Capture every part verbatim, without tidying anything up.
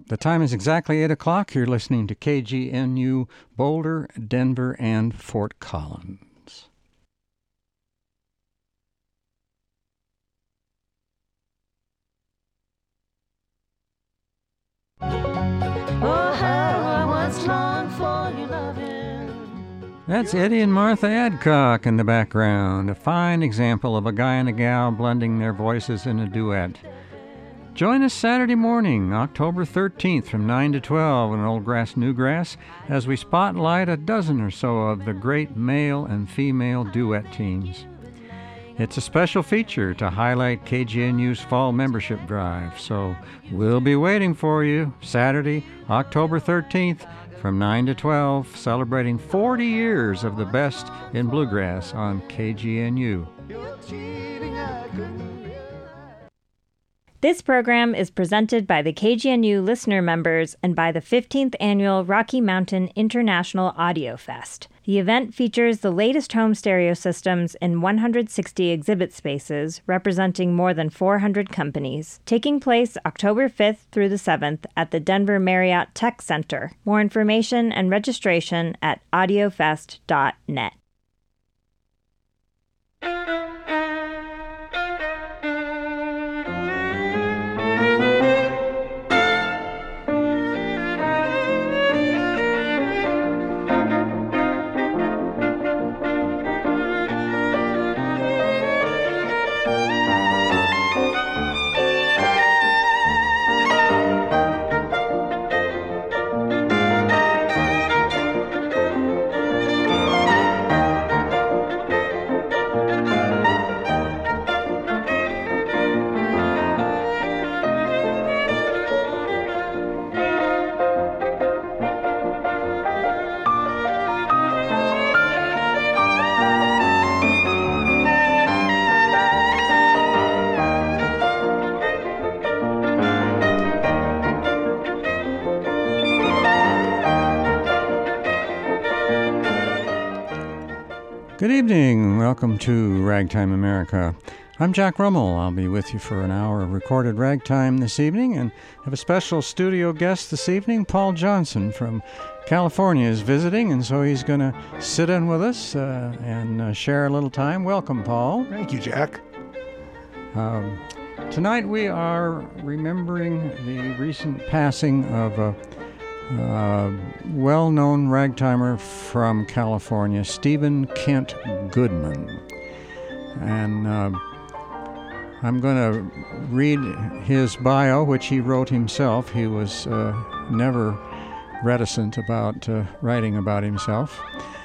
The time is exactly eight o'clock. You're listening to K G N U Boulder, Denver, and Fort Collins. Oh, how I once longed for your loving. That's Eddie and Martha Adcock in the background, a fine example of a guy and a gal blending their voices in a duet. Join us Saturday morning, October thirteenth from nine to twelve in Old Grass, New Grass, as we spotlight a dozen or so of the great male and female duet teams. It's a special feature to highlight K G N U's fall membership drive, so we'll be waiting for you Saturday, October thirteenth from nine to twelve, celebrating forty years of the best in bluegrass on K G N U. This program is presented by the K G N U listener members and by the fifteenth Annual Rocky Mountain International Audio Fest. The event features the latest home stereo systems in one hundred sixty exhibit spaces, representing more than four hundred companies, taking place October fifth through the seventh at the Denver Marriott Tech Center. More information and registration at audiofest dot net. Good evening. Welcome to Ragtime America. I'm Jack Rummel. I'll be with you for an hour of recorded ragtime this evening and have a special studio guest this evening. Paul Johnson from California is visiting, and so he's going to sit in with us uh, and uh, share a little time. Welcome, Paul. Thank you, Jack. Um, tonight we are remembering the recent passing of a Uh, well-known ragtimer from California, Stephen Kent Goodman. And uh, I'm going to read his bio, which he wrote himself. He was uh, never reticent about uh, writing about himself.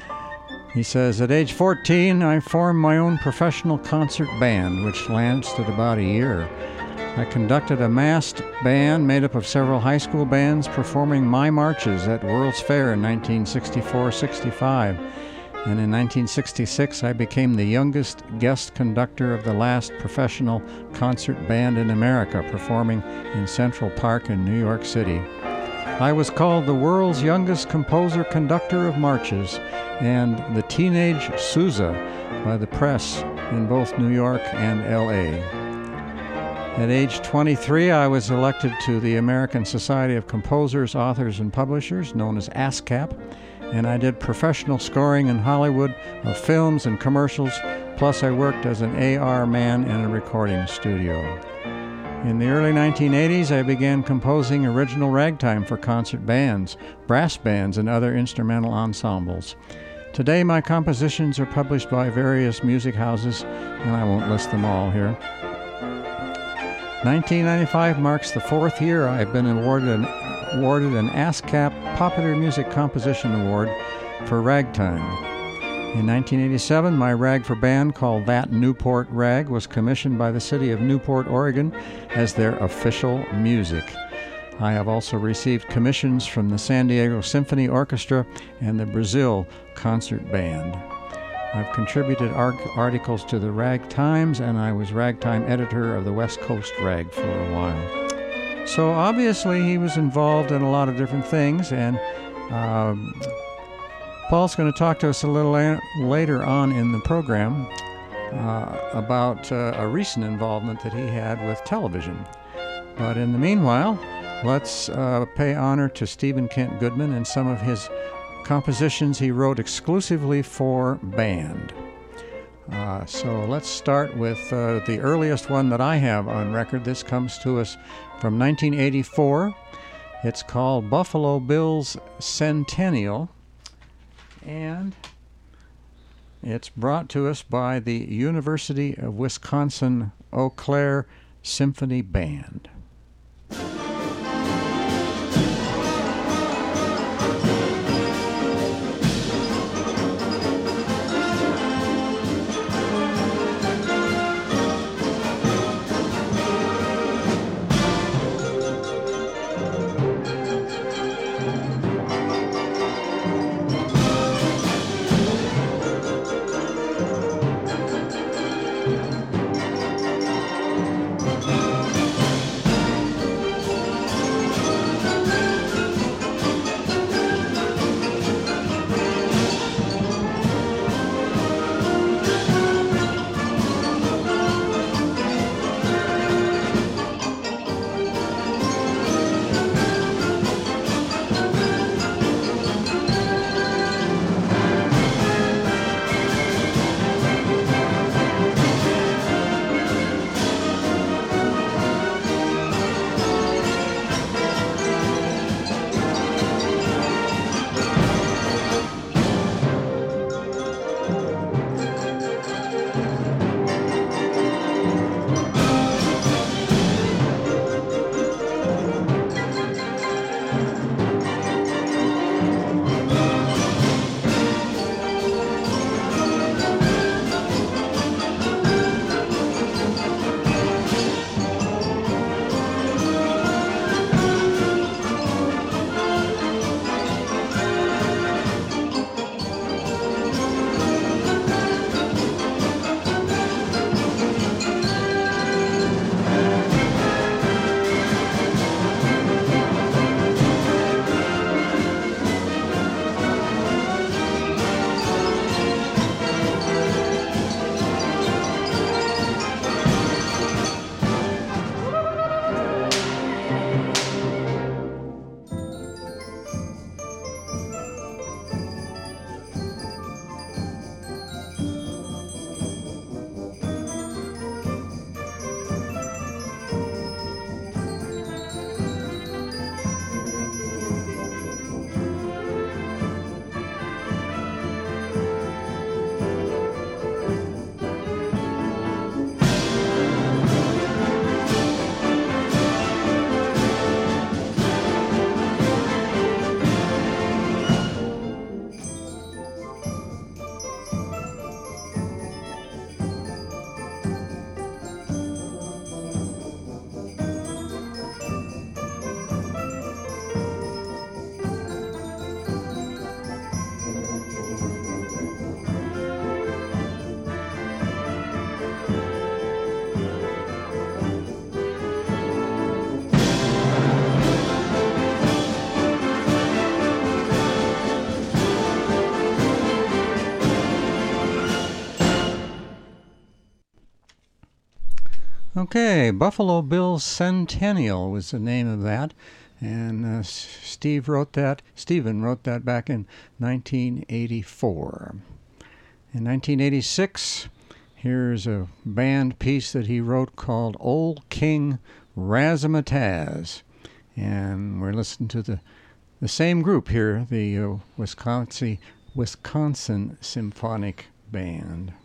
He says, at age fourteen, I formed my own professional concert band, which lasted about a year. I conducted a massed band made up of several high school bands performing my marches at World's Fair in nineteen sixty-four sixty-five. And in nineteen sixty-six, I became the youngest guest conductor of the last professional concert band in America, performing in Central Park in New York City. I was called the world's youngest composer-conductor of marches and the Teenage Sousa by the press in both New York and L A At age twenty-three, I was elected to the American Society of Composers, Authors, and Publishers, known as ASCAP, and I did professional scoring in Hollywood of films and commercials, plus I worked as an A R man in a recording studio. In the early nineteen eighties, I began composing original ragtime for concert bands, brass bands, and other instrumental ensembles. Today, my compositions are published by various music houses, and I won't list them all here. nineteen ninety-five marks the fourth year I've been awarded an, awarded an ASCAP Popular Music Composition Award for ragtime. In nineteen eighty-seven, my rag for band called That Newport Rag was commissioned by the city of Newport, Oregon as their official music. I have also received commissions from the San Diego Symphony Orchestra and the Brazil Concert Band. I've contributed art- articles to the Rag Times, and I was ragtime editor of the West Coast Rag for a while. So obviously he was involved in a lot of different things, and um, Paul's going to talk to us a little la- later on in the program uh, about uh, a recent involvement that he had with television. But in the meanwhile, let's uh, pay honor to Stephen Kent Goodman and some of his compositions he wrote exclusively for band. Uh, so let's start with uh, the earliest one that I have on record. This comes to us from nineteen eighty-four. It's called Buffalo Bill's Centennial, and it's brought to us by the University of Wisconsin-Eau Claire Symphony Band. Okay, Buffalo Bill's Centennial was the name of that, and uh, Steve wrote that. Stephen wrote that back in nineteen eighty-four. In nineteen eighty-six, here's a band piece that he wrote called Old King Razzmatazz, and we're listening to the the same group here, the uh, Wisconsin Wisconsin Symphonic Band.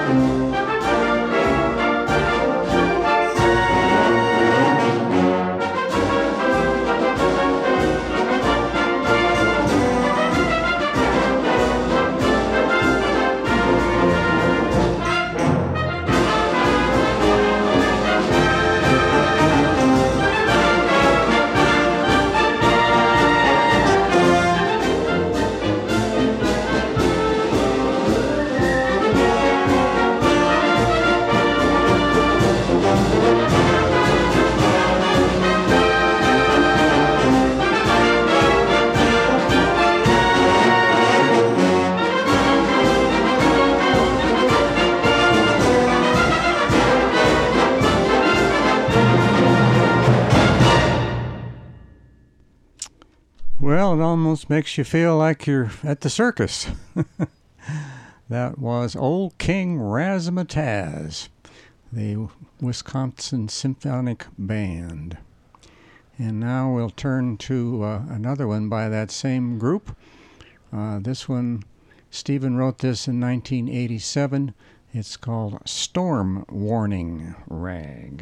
Well, it almost makes you feel like you're at the circus. That was Old King Razzmatazz, the Wisconsin Symphonic Band. And now we'll turn to uh, another one by that same group. Uh, this one, Stephen wrote this in nineteen eighty-seven. It's called Storm Warning Rag.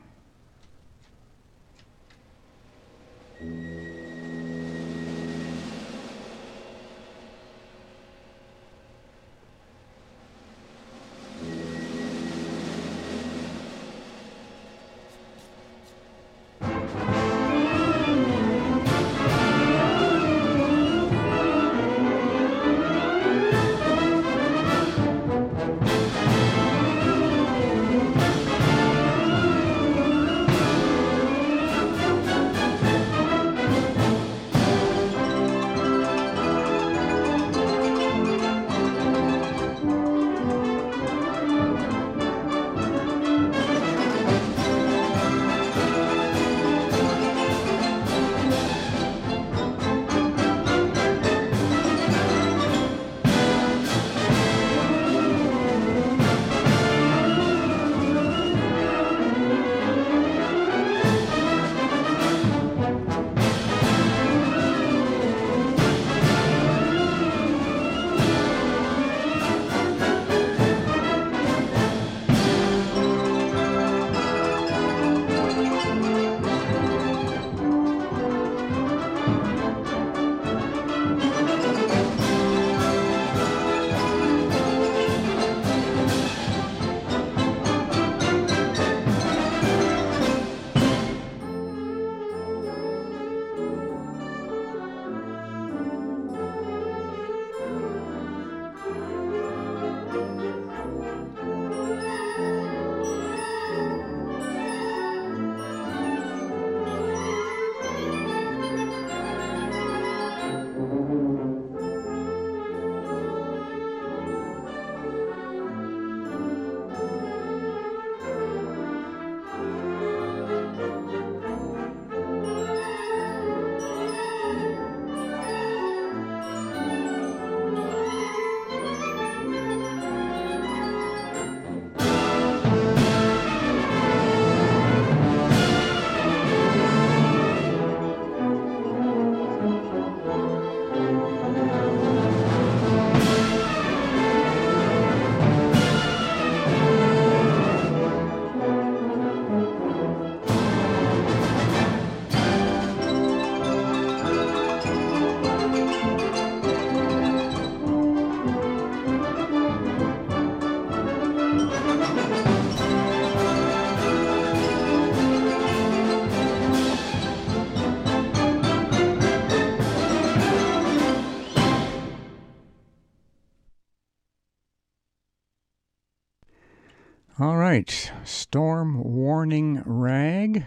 All right, Storm Warning Rag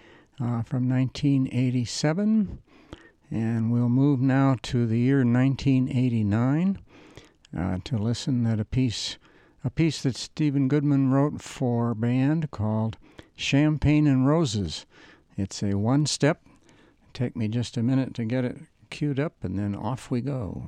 uh, from nineteen eighty-seven. And we'll move now to the year nineteen eighty-nine uh, to listen at a piece, a piece that Stephen Goodman wrote for band called Champagne and Roses. It's a one-step. Take me just a minute to get it queued up, and then off we go.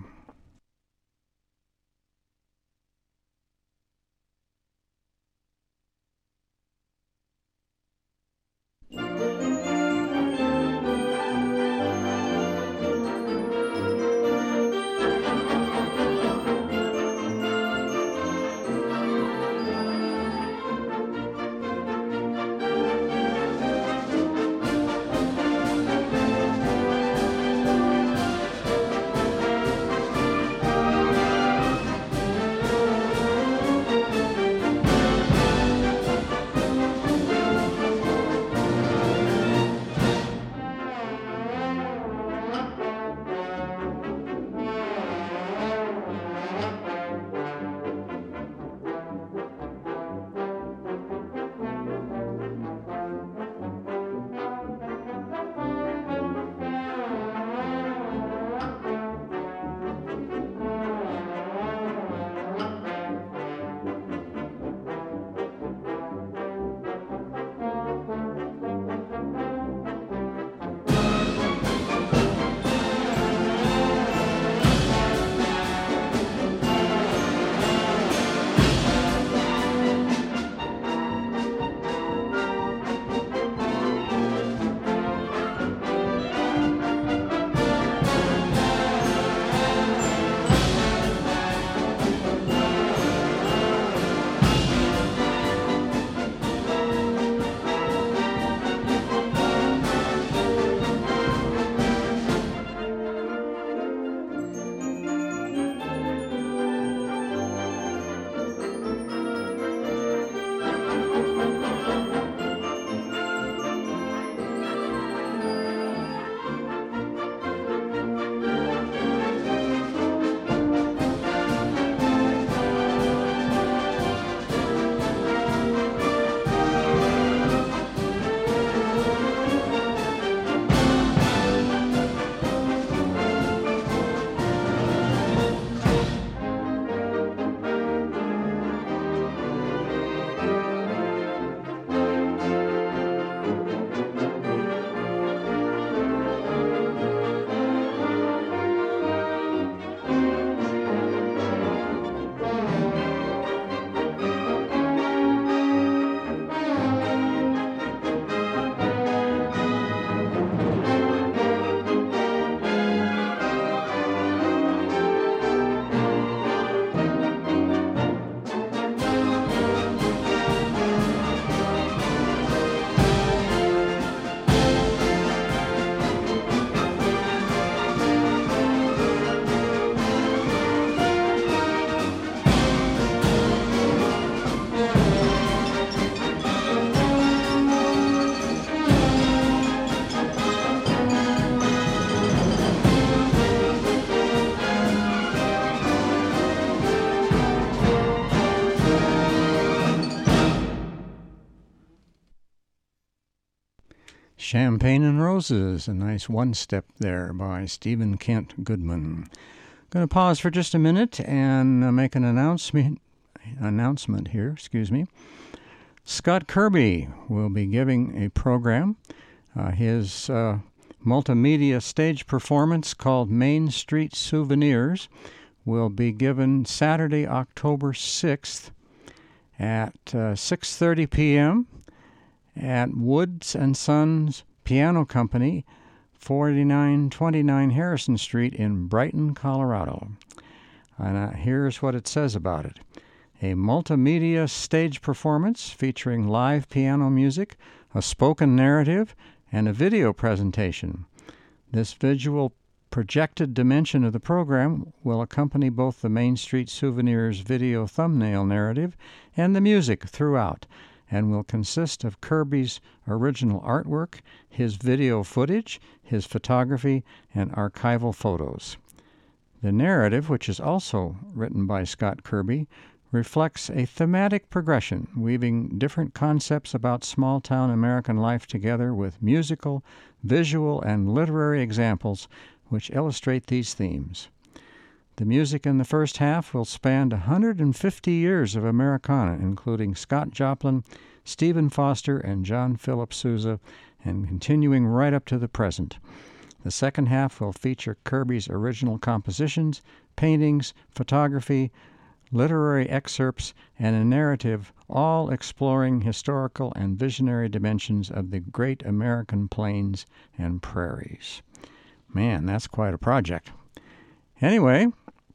Champagne and Roses, a nice one-step there by Stephen Kent Goodman. Going to pause for just a minute and uh, make an announcement announcement here, excuse me. Scott Kirby will be giving a program. Uh, his uh, multimedia stage performance called Main Street Souvenirs will be given Saturday, October sixth at uh, six thirty p.m. at Woods and Sons Piano Company, forty-nine twenty-nine Harrison Street in Brighton, Colorado. And uh, here's what it says about it. A multimedia stage performance featuring live piano music, a spoken narrative, and a video presentation. This visual projected dimension of the program will accompany both the Main Street Souvenirs video thumbnail narrative and the music throughout, and will consist of Kirby's original artwork, his video footage, his photography, and archival photos. The narrative, which is also written by Scott Kirby, reflects a thematic progression, weaving different concepts about small-town American life together with musical, visual, and literary examples which illustrate these themes. The music in the first half will span one hundred fifty years of Americana, including Scott Joplin, Stephen Foster, and John Philip Sousa, and continuing right up to the present. The second half will feature Kirby's original compositions, paintings, photography, literary excerpts, and a narrative, all exploring historical and visionary dimensions of the great American plains and prairies. Man, that's quite a project. Anyway,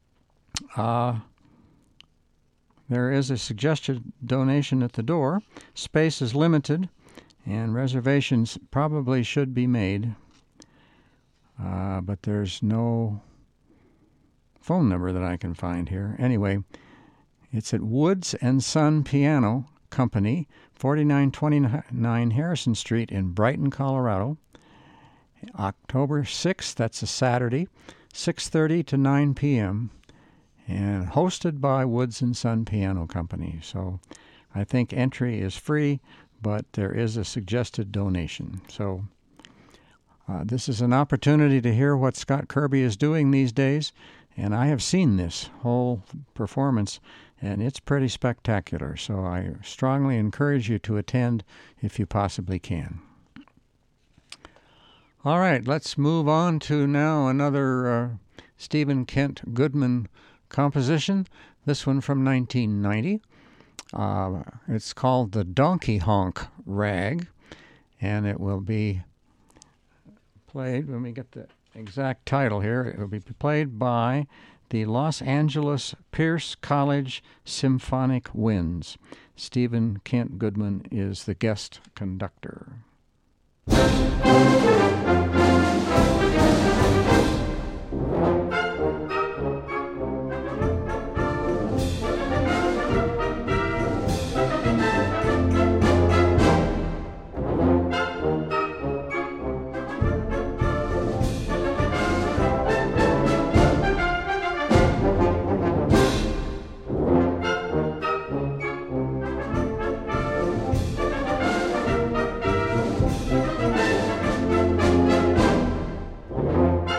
uh, there is a suggested donation at the door. Space is limited, and reservations probably should be made, uh, but there's no phone number that I can find here. Anyway, it's at Woods and Son Piano Company, forty-nine twenty-nine Harrison Street in Brighton, Colorado. October sixth, that's a Saturday, six thirty to nine p.m., and hosted by Woods and Son Piano Company. So I think entry is free, but there is a suggested donation. So uh, this is an opportunity to hear what Scott Kirby is doing these days, and I have seen this whole performance, and it's pretty spectacular. So I strongly encourage you to attend if you possibly can. All right, let's move on to now another uh, Stephen Kent Goodman composition, this one from nineteen ninety. Uh, it's called the Donkey Honk Rag, and it will be played, let me get the exact title here, it will be played by the Los Angeles Pierce College Symphonic Winds. Stephen Kent Goodman is the guest conductor. Thank you.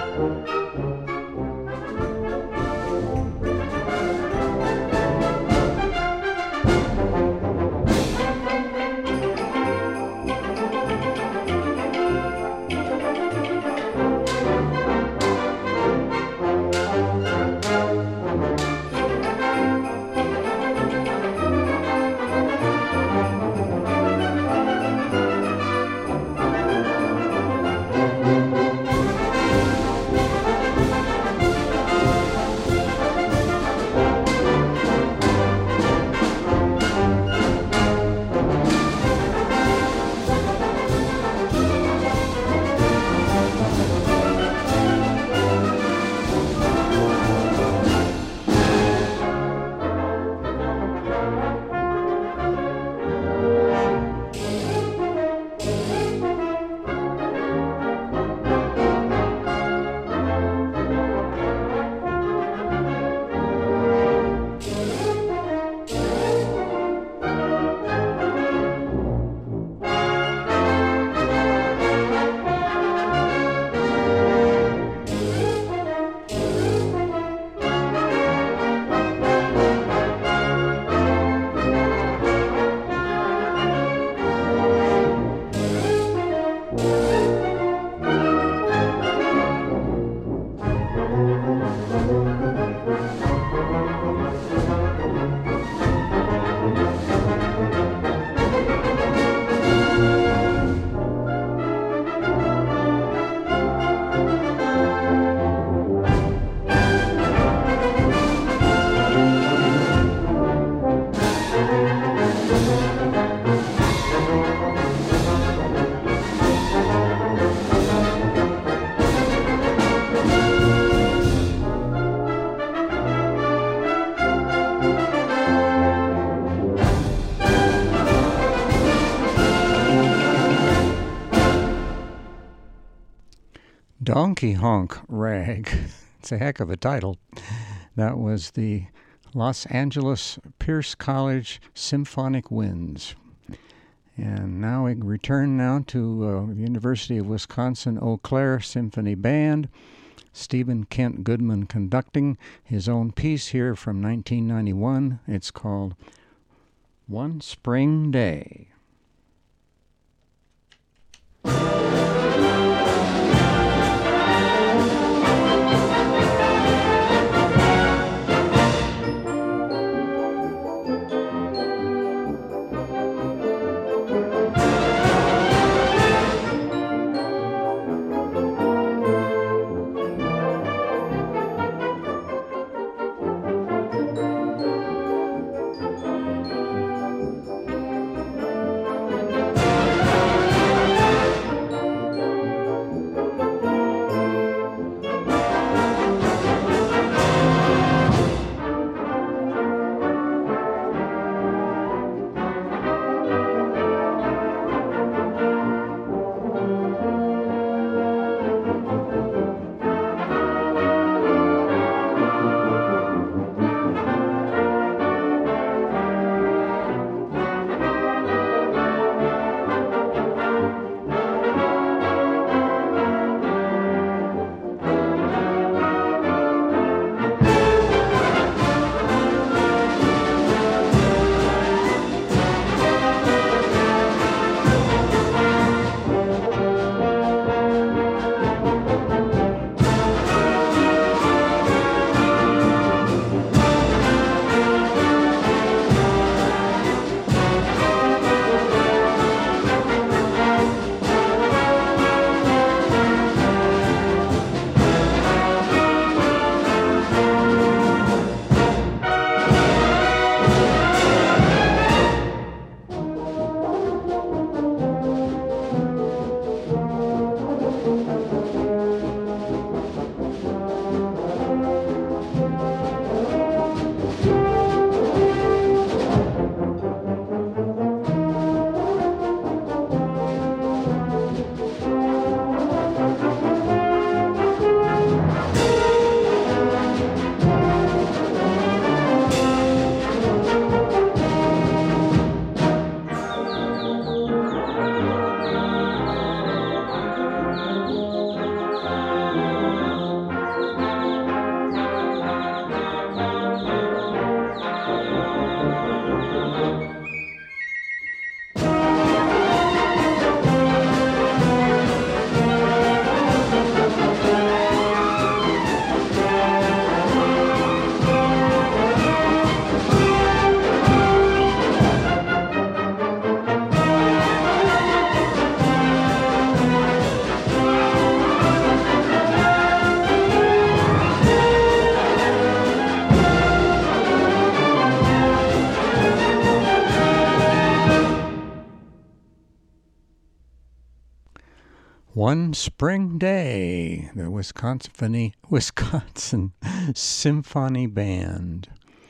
Donkey Honk Rag. It's a heck of a title. That was the Los Angeles Pierce College Symphonic Winds. And now we return now to uh, the University of Wisconsin Eau Claire Symphony Band. Stephen Kent Goodman conducting his own piece here from nineteen ninety-one. It's called One Spring Day. One Spring Day, the Wisconsin, Wisconsin Symphony Band.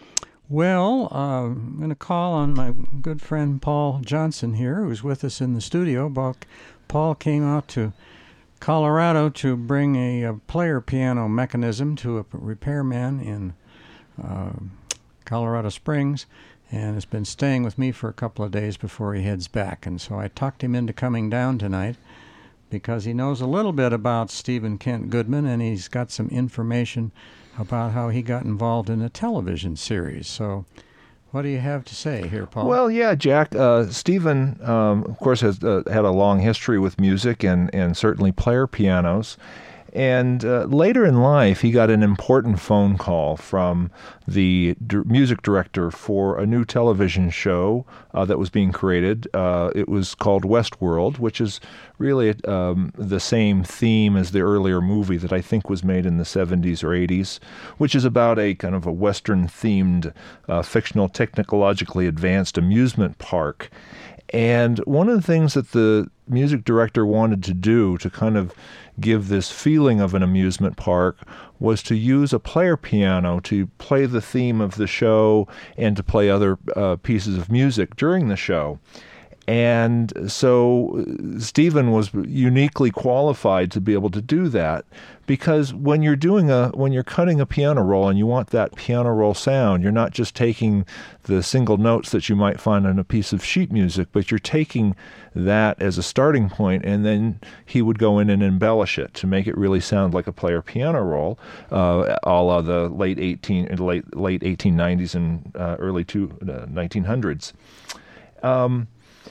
Well, uh, I'm going to call on my good friend Paul Johnson here, who's with us in the studio. Paul came out to Colorado to bring a, a player piano mechanism to a repairman in uh, Colorado Springs, and has been staying with me for a couple of days before he heads back. And so I talked him into coming down tonight, because he knows a little bit about Stephen Kent Goodman, and he's got some information about how he got involved in a television series. So what do you have to say here, Paul? Well, yeah, Jack, uh, Stephen, um, of course, has uh, had a long history with music and, and certainly player pianos. And uh, later in life, he got an important phone call from the d- music director for a new television show uh, that was being created. Uh, it was called Westworld, which is really um, the same theme as the earlier movie that I think was made in the seventies or eighties, which is about a kind of a Western-themed, uh, fictional, technologically advanced amusement park. And one of the things that the music director wanted to do to kind of give this feeling of an amusement park was to use a player piano to play the theme of the show and to play other uh, pieces of music during the show. And so Stephen was uniquely qualified to be able to do that, because when you're doing a when you're cutting a piano roll and you want that piano roll sound, you're not just taking the single notes that you might find on a piece of sheet music, but you're taking that as a starting point, and then he would go in and embellish it to make it really sound like a player piano roll, uh, a la the late eighteen late late eighteen nineties and uh, early two, uh, nineteen hundreds. Um,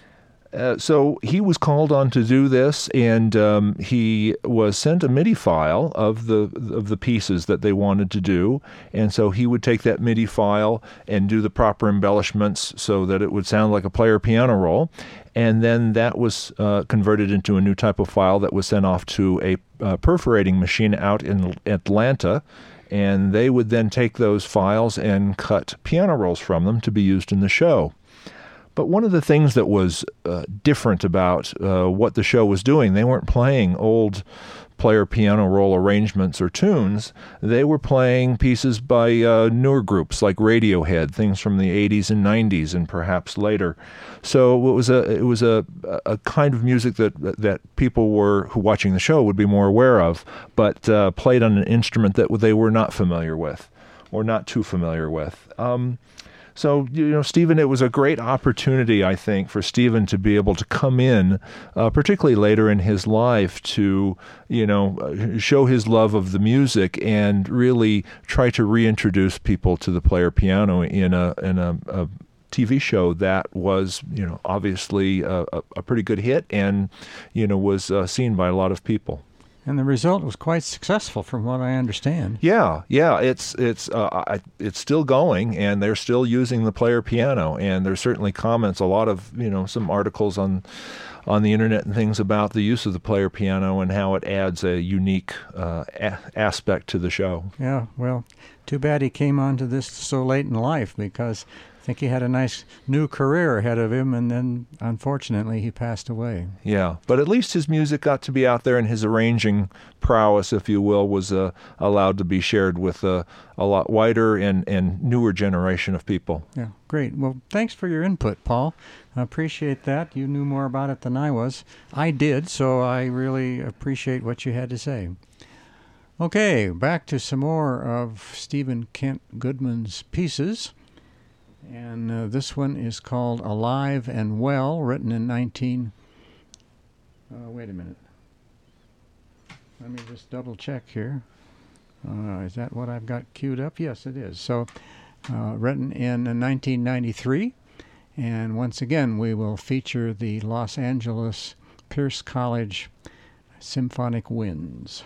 Uh, so he was called on to do this, and um, he was sent a MIDI file of the of the pieces that they wanted to do, and so he would take that MIDI file and do the proper embellishments so that it would sound like a player piano roll, and then that was uh, converted into a new type of file that was sent off to a uh, perforating machine out in Atlanta, and they would then take those files and cut piano rolls from them to be used in the show. But one of the things that was uh, different about uh, what the show was doing, they weren't playing old player piano roll arrangements or tunes. They were playing pieces by uh, newer groups like Radiohead, things from the eighties and nineties and perhaps later. So it was a it was a a kind of music that that people were who watching the show would be more aware of, but uh, played on an instrument that they were not familiar with or not too familiar with. Um, So, you know, Stephen, it was a great opportunity, I think, for Stephen to be able to come in, uh, particularly later in his life, to, you know, show his love of the music and really try to reintroduce people to the player piano in a in a, a T V show that was, you know, obviously a, a pretty good hit and, you know, was uh, seen by a lot of people. And the result was quite successful, from what I understand. Yeah, yeah, it's it's uh, I, it's still going, and they're still using the player piano. And there's certainly comments, a lot of you know some articles on on the internet and things about the use of the player piano and how it adds a unique uh, a- aspect to the show. Yeah, well, too bad he came onto this so late in life, because I think he had a nice new career ahead of him, and then, unfortunately, he passed away. Yeah, but at least his music got to be out there, and his arranging prowess, if you will, was uh, allowed to be shared with uh, a lot wider and, and newer generation of people. Yeah, great. Well, thanks for your input, Paul. I appreciate that. You knew more about it than I was. I did, so I really appreciate what you had to say. Okay, back to some more of Stephen Kent Goodman's pieces. And uh, this one is called Alive and Well, written in nineteen... Uh, wait a minute. Let me just double check here. Uh, is that what I've got queued up? Yes, it is. So, uh, written in uh, nineteen ninety-three. And once again, we will feature the Los Angeles Pierce College Symphonic Winds.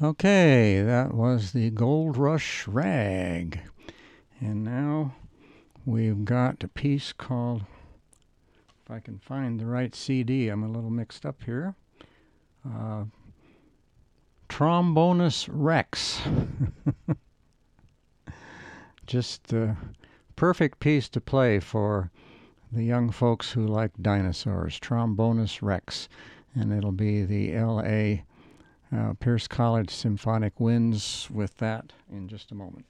Okay, that was the Gold Rush Rag. And now we've got a piece called, if I can find the right C D, I'm a little mixed up here, uh, Trombonus Rex. Just the perfect piece to play for the young folks who like dinosaurs, Trombonus Rex. And it'll be the L A Uh, Pierce College Symphonic Winds with that in just a moment.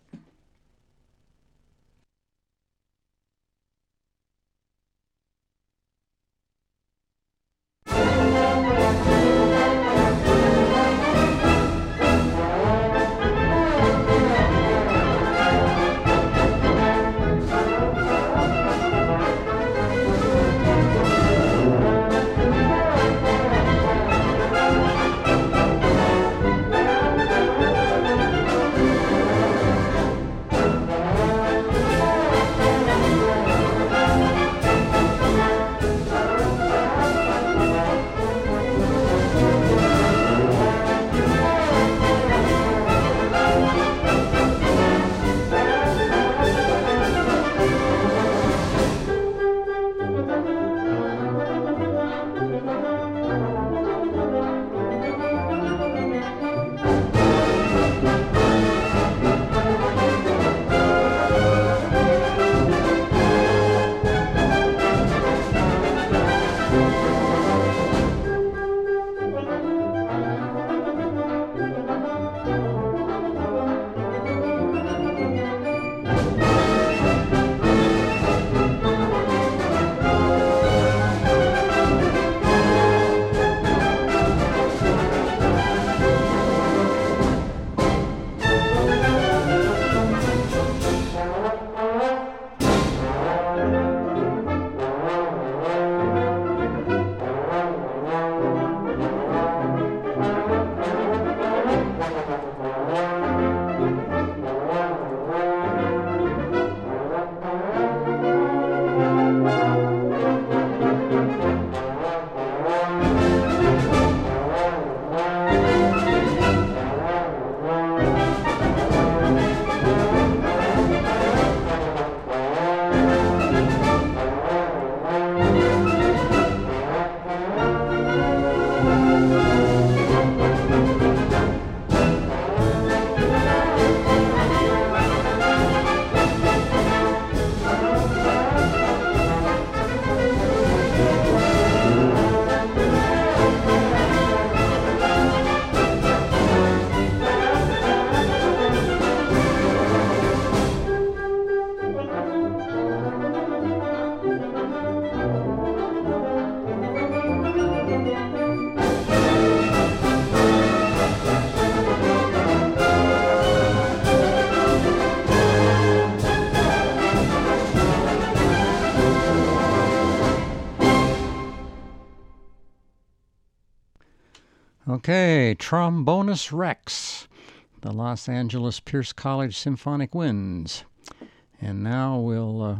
Okay, Trombonus Rex, the Los Angeles Pierce College Symphonic Winds. And now we'll uh,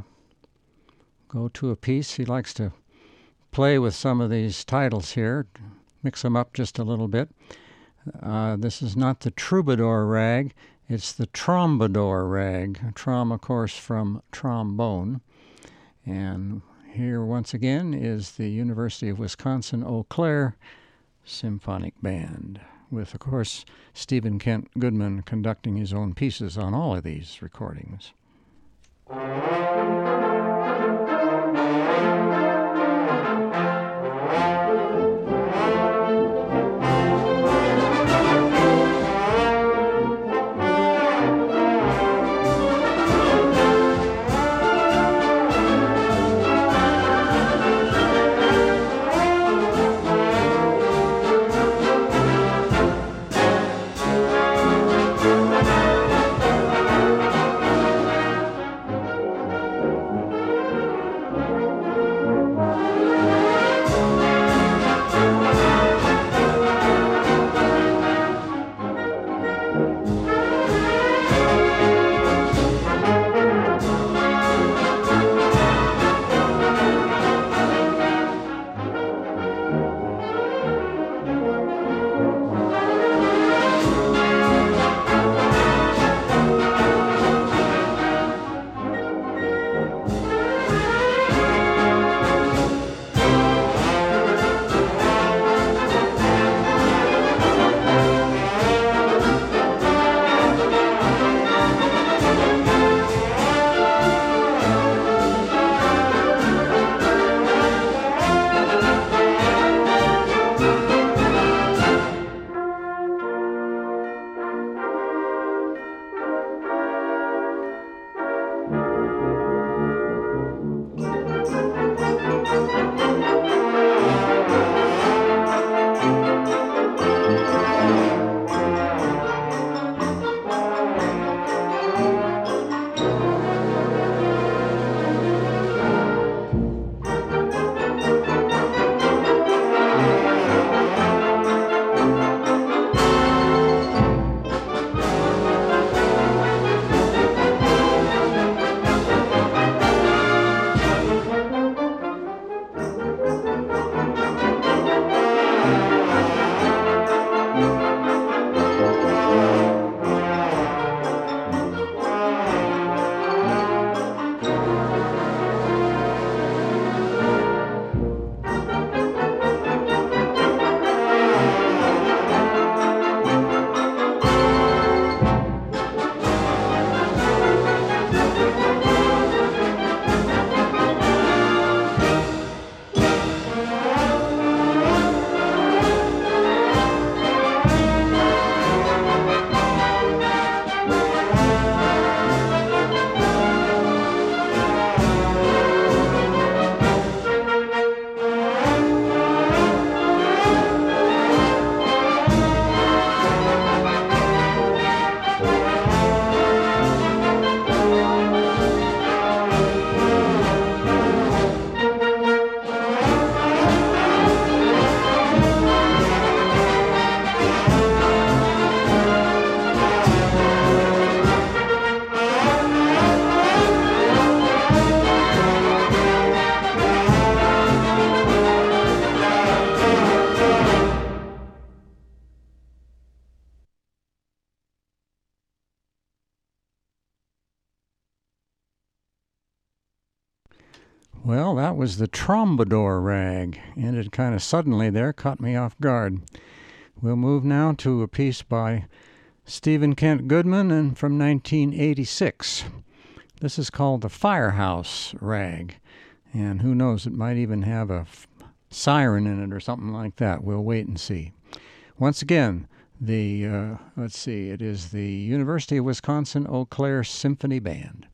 go to a piece. He likes to play with some of these titles here, mix them up just a little bit. Uh, this is not the Troubadour Rag, it's the Trombador Rag. Trom, of course, from trombone. And here, once again, is the University of Wisconsin-Eau Claire Symphonic Band, with, of course, Stephen Kent Goodman conducting his own pieces on all of these recordings. Well, that was the Troubadour rag. Ended kind of suddenly there, caught me off guard. We'll move now to a piece by Stephen Kent Goodman and from nineteen eighty-six. This is called the Firehouse Rag. And who knows, it might even have a f- siren in it or something like that. We'll wait and see. Once again, the, uh, let's see, it is the University of Wisconsin Eau Claire Symphony Band.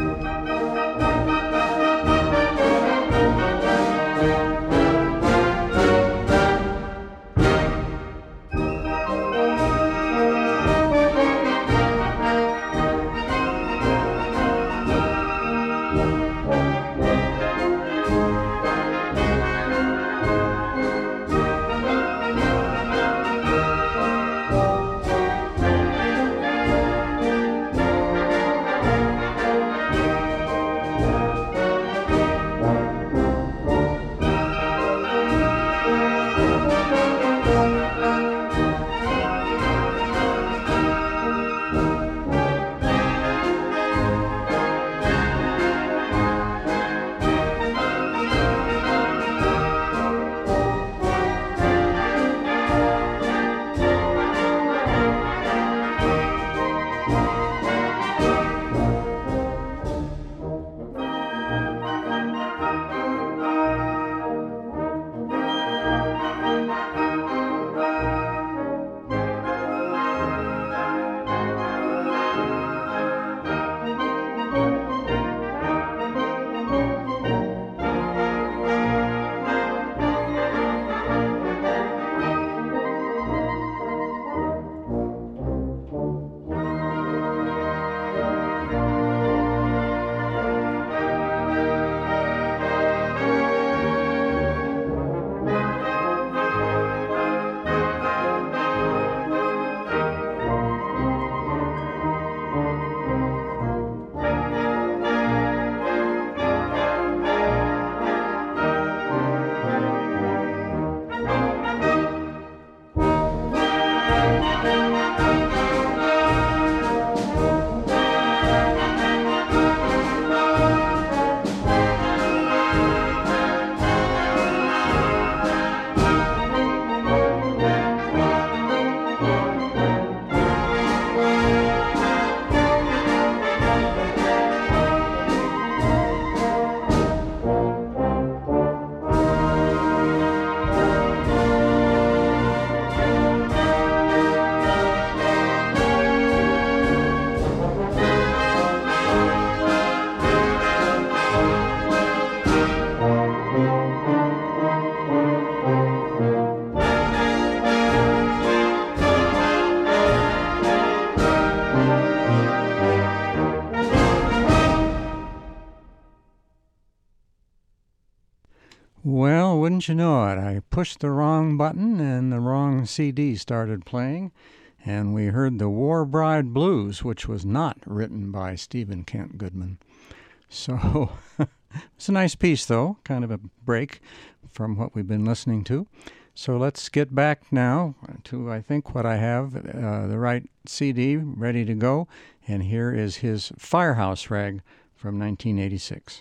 Well, wouldn't you know it, I pushed the wrong button and the wrong C D started playing, and we heard the War Bride Blues, which was not written by Stephen Kent Goodman. So, it's a nice piece, though, kind of a break from what we've been listening to. So let's get back now to, I think, what I have, uh, the right C D ready to go, and here is his Firehouse Rag from nineteen eighty-six.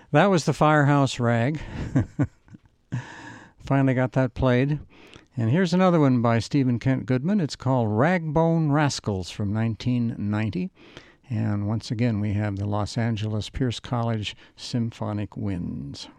That was the Firehouse Rag. Finally got that played. And here's another one by Stephen Kent Goodman. It's called Ragbone Rascals from nineteen ninety. And once again, we have the Los Angeles Pierce College Symphonic Winds.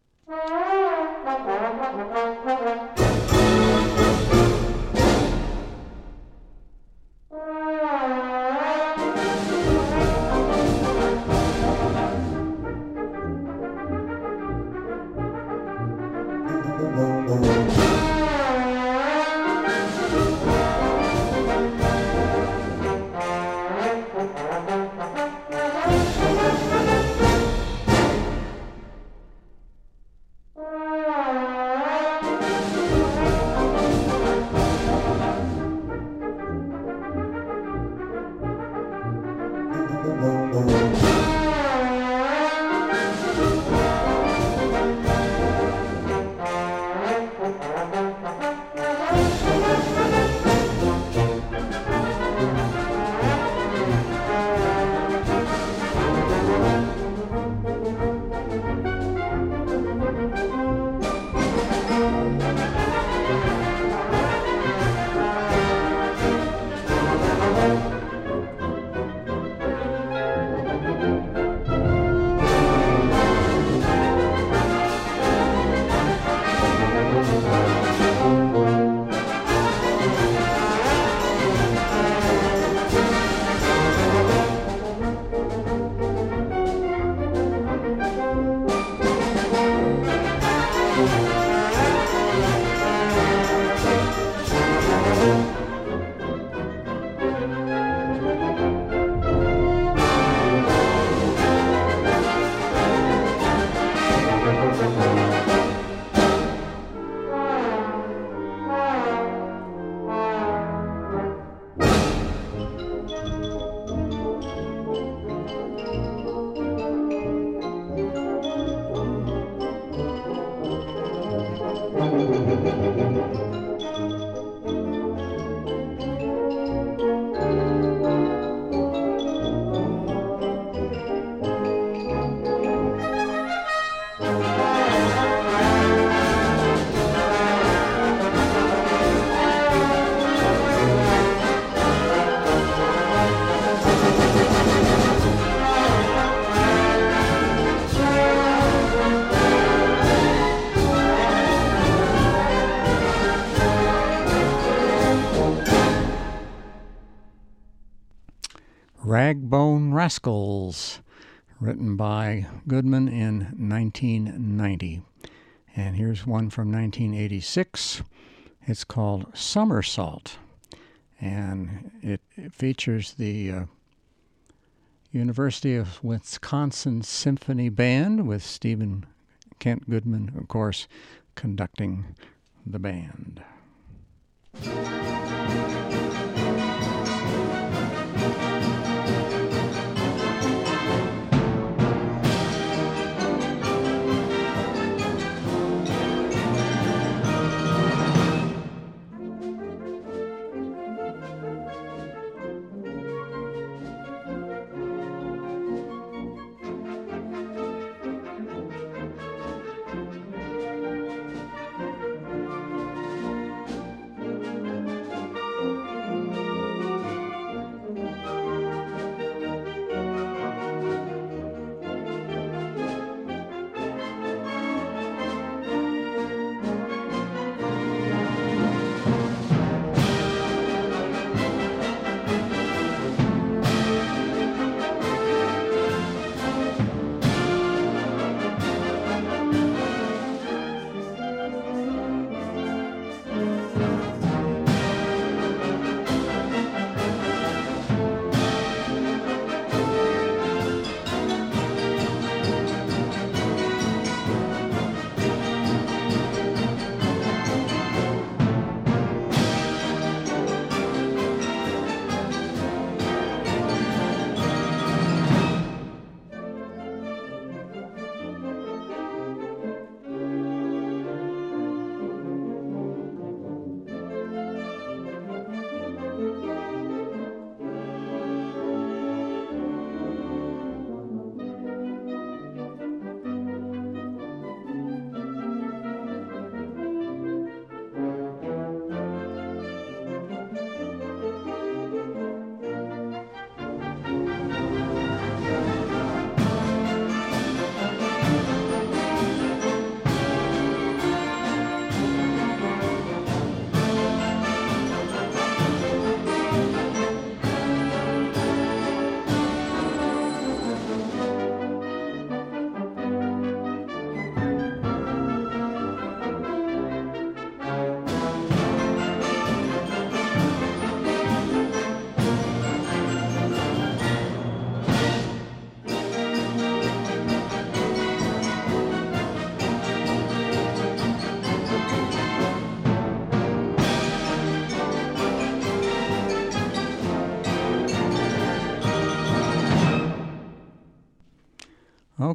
Ragbone Rascals, written by Goodman in nineteen ninety. And here's one from nineteen eighty-six. It's called Somersault, and it, it features the uh, University of Wisconsin Symphony Band with Stephen Kent Goodman, of course, conducting the band.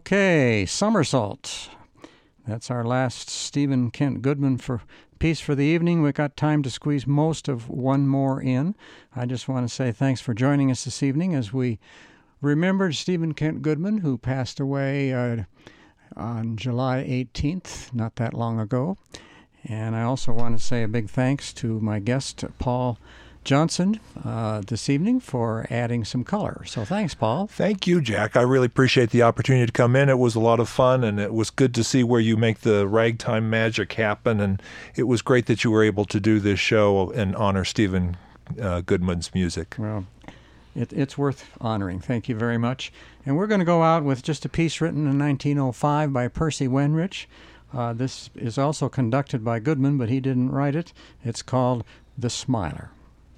Okay, Somersault. That's our last Stephen Kent Goodman for piece for the evening. We've got time to squeeze most of one more in. I just want to say thanks for joining us this evening as we remembered Stephen Kent Goodman, who passed away uh, on July eighteenth, not that long ago. And I also want to say a big thanks to my guest, Paul Johnson, uh, this evening for adding some color. So thanks, Paul. Thank you, Jack. I really appreciate the opportunity to come in. It was a lot of fun, and it was good to see where you make the ragtime magic happen. And it was great that you were able to do this show and honor Stephen uh, Goodman's music. Well, it, it's worth honoring. Thank you very much. And we're going to go out with just a piece written in nineteen oh five by Percy Wenrich. Uh, this is also conducted by Goodman, but he didn't write it. It's called The Smiler.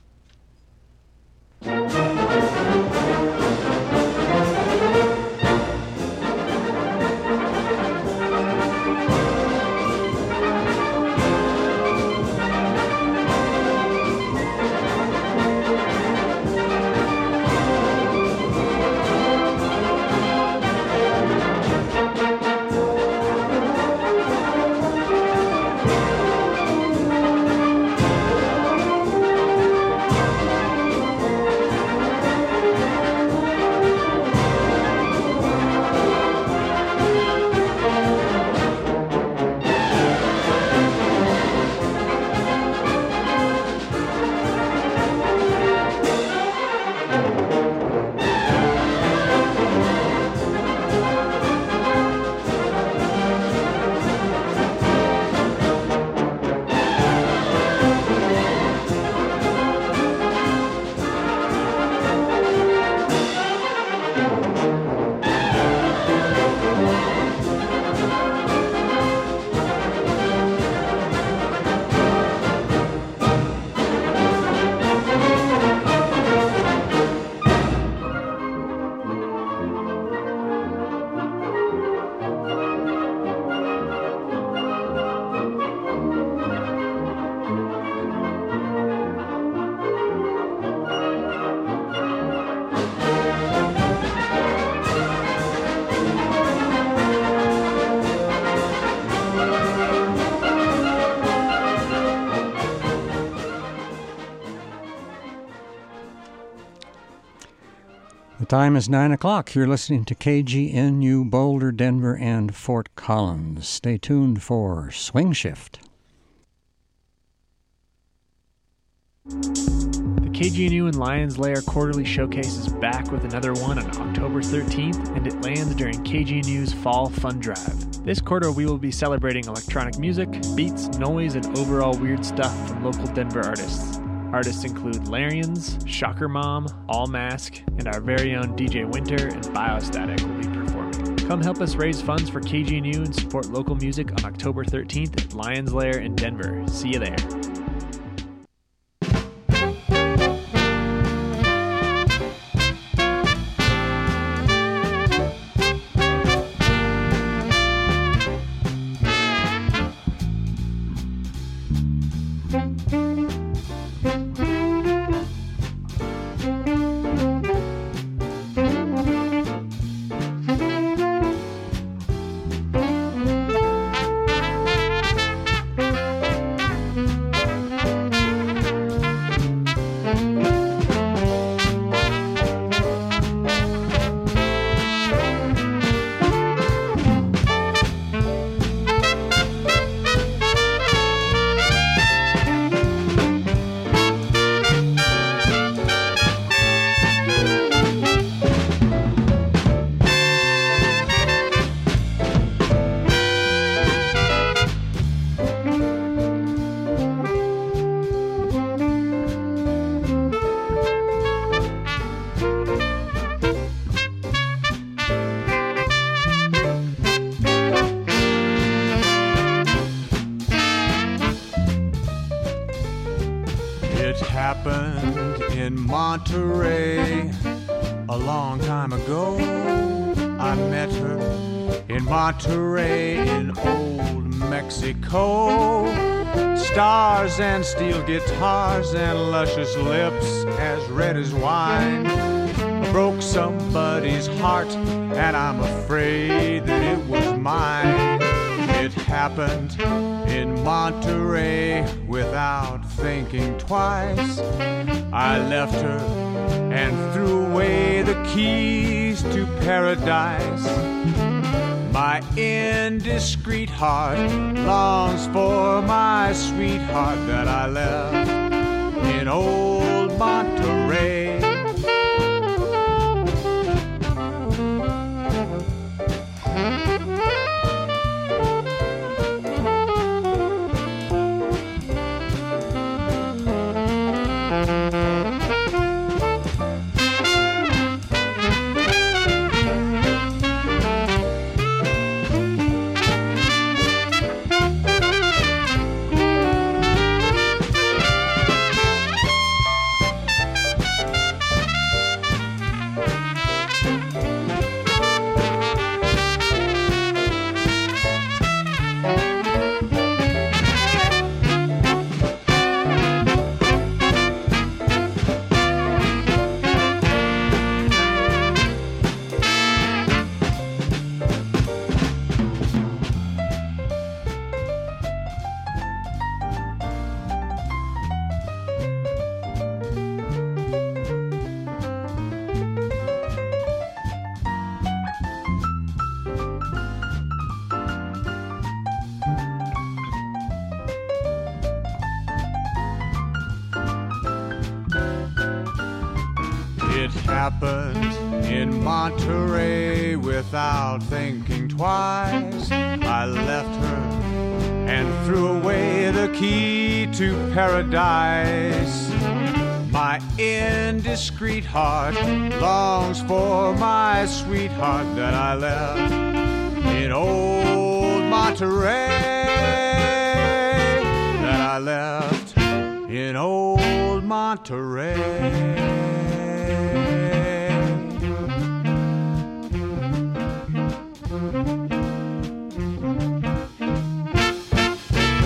The time is nine o'clock. You're listening to K G N U Boulder, Denver, and Fort Collins. Stay tuned for Swing Shift. The K G N U and Lions Lair Quarterly Showcase is back with another one on October thirteenth, and it lands during K G N U's Fall Fun Drive. This quarter, we will be celebrating electronic music, beats, noise, and overall weird stuff from local Denver artists. Artists include Larians, Shocker Mom, All Mask, and our very own D J Winter and Biostatic will be performing. Come help us raise funds for K G N U and support local music on October thirteenth at Lions Lair in Denver. See you there. happened in Monterey a long time ago. I met her in Monterey in old Mexico. Stars and steel guitars and luscious lips as red as wine. broke somebody's heart, and I'm afraid that it was mine. It happened in Monterey without thinking twice. I left her and threw away the keys to paradise. My indiscreet heart longs for my sweetheart that I left in old Monterey. It happened in Monterey without thinking twice. I left her and threw away the key to paradise. My indiscreet heart longs for my sweetheart that I left in old Monterey. That I left in old Monterey.